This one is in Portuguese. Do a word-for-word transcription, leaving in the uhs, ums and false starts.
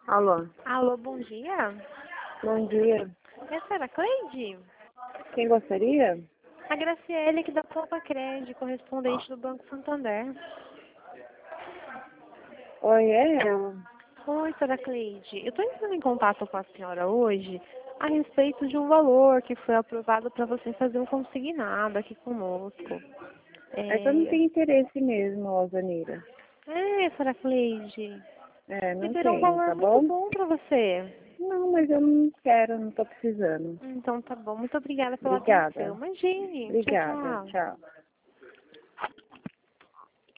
Alô, Alô, bom dia. bom dia. É a senhora Cleide? Quem gostaria? A Graciele aqui da Poupa Crédito, correspondente do Banco Santander. Oi, é eu. Oi, senhora Cleide. Eu estou entrando em contato com a senhora hoje a respeito de um valor que foi aprovado para você fazer um consignado aqui conosco. É que eu não É, tenho interesse mesmo, Alzanira. é senhora Cleide. É, não Liberou um tenho, valor tá muito bom? bom para você. Não, mas eu não quero, não tô precisando. Então tá bom. Muito obrigada pela atenção. Obrigada. Imagine. Tchau, Obrigada, tchau. tchau.